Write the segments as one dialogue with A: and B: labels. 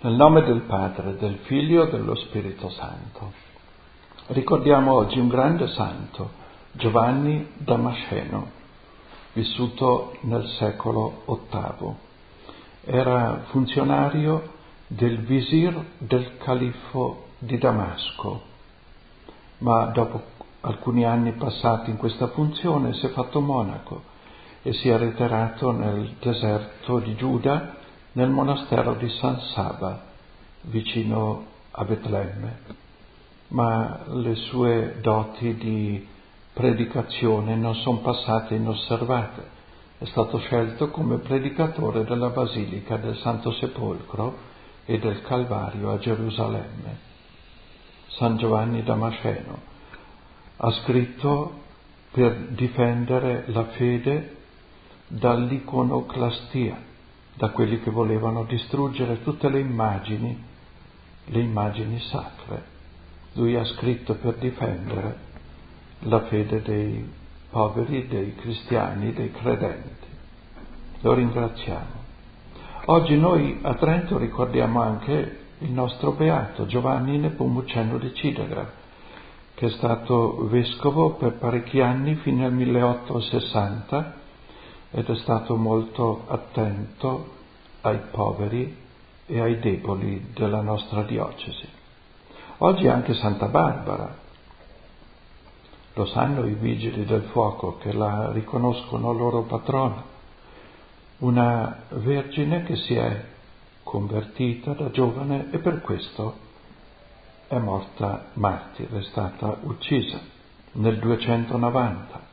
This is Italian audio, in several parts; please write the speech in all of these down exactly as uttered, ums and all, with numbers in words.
A: Nel nome del Padre, del Figlio e dello Spirito Santo. Ricordiamo oggi un grande santo, Giovanni Damasceno, vissuto nel secolo ottavo. Era funzionario del visir del califfo di Damasco, ma dopo alcuni anni passati in questa funzione si è fatto monaco e si è ritirato nel deserto di Giuda, nel monastero di San Saba, vicino a Betlemme. Ma le sue doti di predicazione non sono passate inosservate. È stato scelto come predicatore della Basilica del Santo Sepolcro e del Calvario a Gerusalemme. San Giovanni Damasceno ha scritto per difendere la fede dall'iconoclastia, da quelli che volevano distruggere tutte le immagini, le immagini sacre. Lui ha scritto per difendere la fede dei poveri, dei cristiani, dei credenti. Lo ringraziamo. Oggi noi a Trento ricordiamo anche il nostro beato Giovanni Nepomuceno di Ciderer, che è stato vescovo per parecchi anni fino al milleottocentosessanta ed è stato molto attento ai poveri e ai deboli della nostra diocesi. Oggi anche Santa Barbara, lo sanno i vigili del fuoco che la riconoscono loro patrona, una vergine che si è convertita da giovane e per questo è morta martire, è stata uccisa nel duecentonovanta.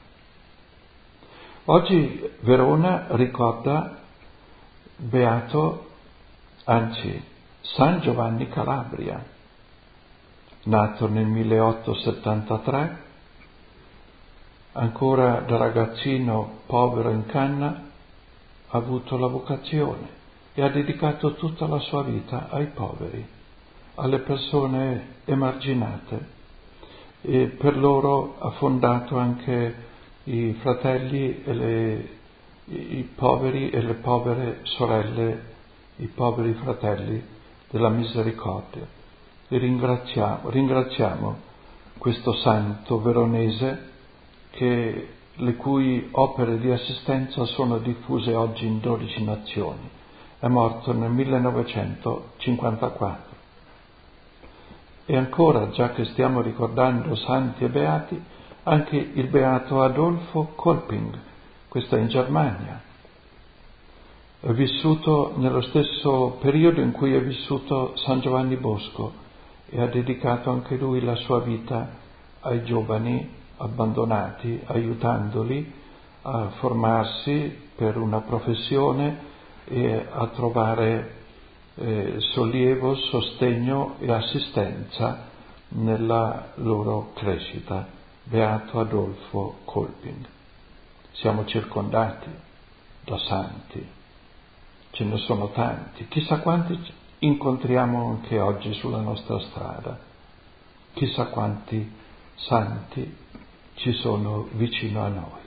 A: Oggi Verona ricorda beato, anzi, San Giovanni Calabria, nato nel milleottocentosettantatré, ancora da ragazzino povero in canna, ha avuto la vocazione e ha dedicato tutta la sua vita ai poveri, alle persone emarginate, e per loro ha fondato anche i fratelli e le, i poveri e le povere sorelle, i poveri fratelli della misericordia. E ringraziamo, ringraziamo questo santo veronese che, le cui opere di assistenza sono diffuse oggi in dodici nazioni. È morto nel millenovecentocinquantaquattro. E ancora, già che stiamo ricordando santi e beati, anche il beato Adolfo Kolping, questo è in Germania. È vissuto nello stesso periodo in cui è vissuto San Giovanni Bosco e ha dedicato anche lui la sua vita ai giovani abbandonati, aiutandoli a formarsi per una professione e a trovare eh, sollievo, sostegno e assistenza nella loro crescita. Beato Adolfo Kolping. Siamo circondati da santi, ce ne sono tanti, chissà quanti incontriamo anche oggi sulla nostra strada, chissà quanti santi ci sono vicino a noi.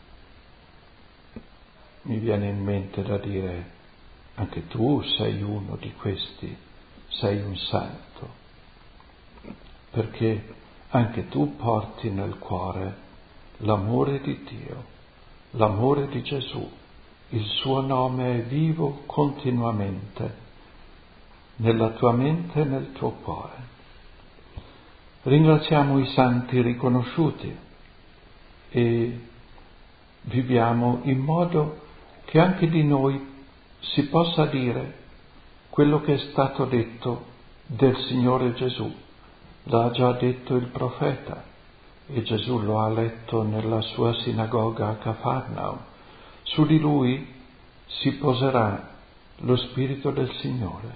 A: Mi viene in mente da dire, anche tu sei uno di questi, sei un santo, perché anche tu porti nel cuore l'amore di Dio, l'amore di Gesù. Il suo nome è vivo continuamente nella tua mente e nel tuo cuore. Ringraziamo i santi riconosciuti e viviamo in modo che anche di noi si possa dire quello che è stato detto del Signore Gesù. L'ha già detto il profeta e Gesù lo ha letto nella sua sinagoga a Cafarnaum. Su di lui si poserà lo Spirito del Signore.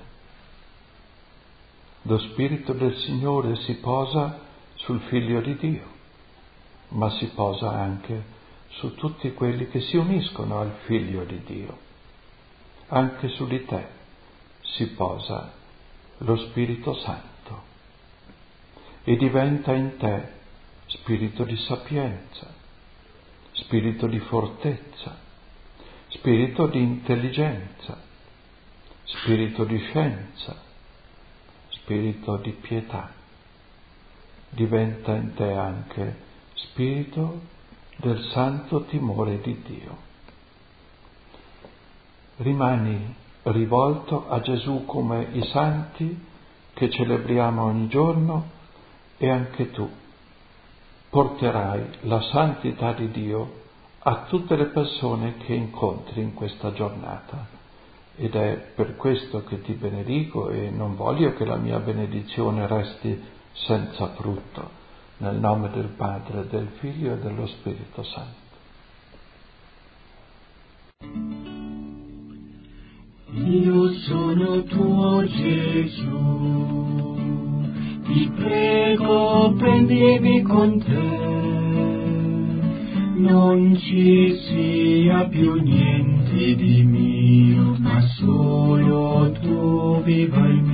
A: Lo Spirito del Signore si posa sul Figlio di Dio, ma si posa anche su tutti quelli che si uniscono al Figlio di Dio. Anche su di te si posa lo Spirito Santo e diventa in te spirito di sapienza, spirito di fortezza, spirito di intelligenza, spirito di scienza, spirito di pietà. Diventa in te anche spirito del santo timore di Dio. Rimani rivolto a Gesù come i santi che celebriamo ogni giorno, e anche tu porterai la santità di Dio a tutte le persone che incontri in questa giornata. Ed è per questo che ti benedico e non voglio che la mia benedizione resti senza frutto. Nel nome del Padre, del Figlio e dello Spirito Santo.
B: Io sono tuo Gesù, ti prego prendimi con te, non ci sia più niente di mio, ma solo tu viva il mio.